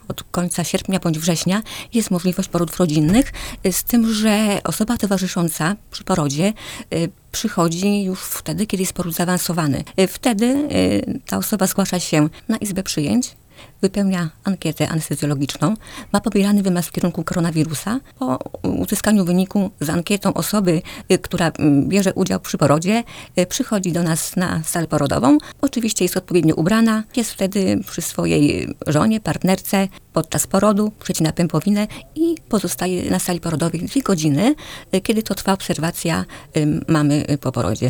od końca sierpnia bądź września jest możliwość porodów rodzinnych, z tym, że osoba towarzysząca przy porodzie przychodzi już wtedy, kiedy jest poród zaawansowany. Wtedy ta osoba zgłasza się na izbę przyjęć, wypełnia ankietę anestezjologiczną, ma pobierany wymaz w kierunku koronawirusa. Po uzyskaniu wyniku z ankietą osoby, która bierze udział przy porodzie, przychodzi do nas na salę porodową. Oczywiście jest odpowiednio ubrana, jest wtedy przy swojej żonie, partnerce podczas porodu, przecina pępowinę i pozostaje na sali porodowej 2 godziny, kiedy to trwa obserwacja mamy po porodzie.